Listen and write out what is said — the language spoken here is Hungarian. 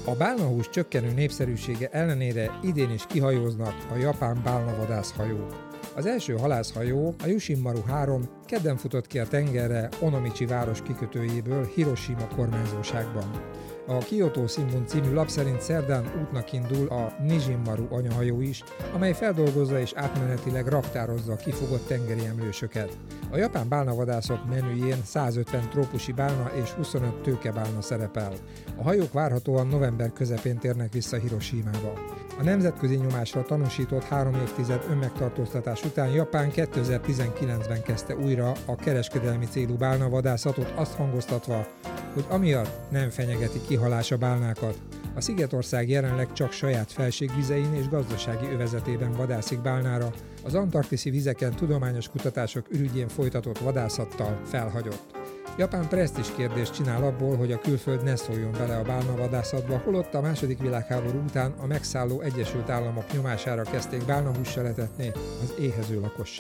A bálnahús csökkenő népszerűsége ellenére idén is kihajóznak a japán bálnavadászhajók. Az első halászhajó, a Yushinmaru 3 kedden futott ki a tengerre Onomichi város kikötőjéből Hiroshima kormányzóságban. A Kyoto Shimbun című lap szerint szerdán útnak indul a Nijinmaru anyahajó is, amely feldolgozza és átmenetileg raktározza a kifogott tengeri emlősöket. A japán bálnavadászok menüjén 150 trópusi bálna és 25 tőkebálna szerepel. A hajók várhatóan november közepén térnek vissza Hiroshimába. A nemzetközi nyomásra tanúsított 3 évtized önmegtartóztatás után Japán 2019-ben kezdte újra a kereskedelmi célú bálnavadászatot, azt hangoztatva, hogy amiatt nem fenyegeti kihalás a bálnákat. A szigetország jelenleg csak saját felségvizein és gazdasági övezetében vadászik bálnára, az antarktiszi vizeken tudományos kutatások ürügyén folytatott vadászattal felhagyott. Japán presztízs kérdést csinál abból, hogy a külföld ne szóljon bele a bálnavadászatba, holott a II. Világháború után a megszálló Egyesült Államok nyomására kezdték bálnahússal etetni az éhező lakosságot.